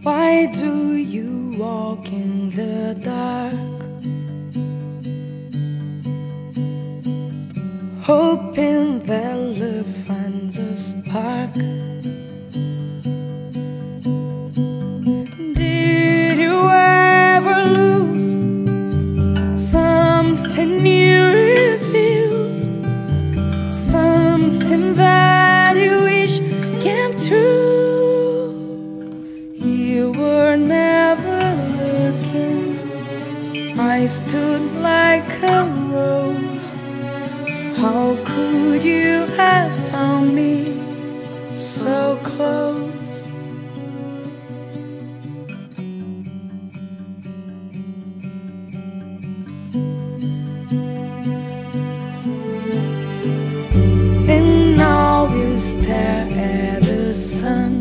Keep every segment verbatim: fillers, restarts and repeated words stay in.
Why do you walk in the dark, hoping that love finds a spark? Did you ever lose something you refused, something that you wish came true? You were never looking, I stood like a rose. How could you have found me so close? And now you stare at the sun,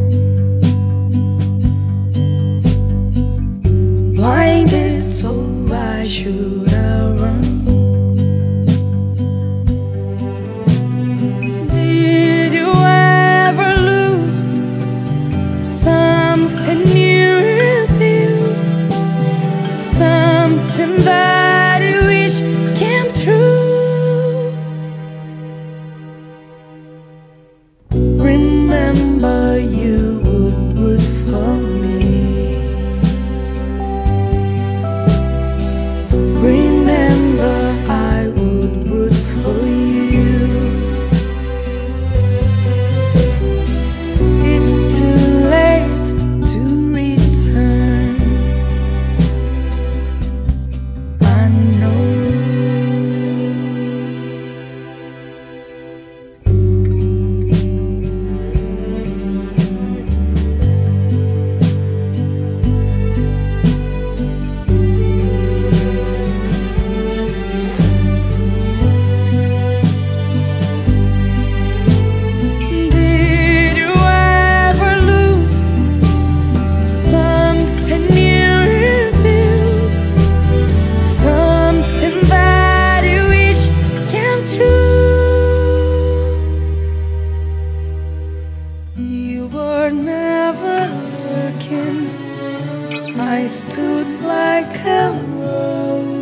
blinded, so why should I run? Did you ever lose something you refused, something that you wish came true? Remember you would root for me, remember I would root for you. It's too late to return, I know. You were never looking, I stood like a rose.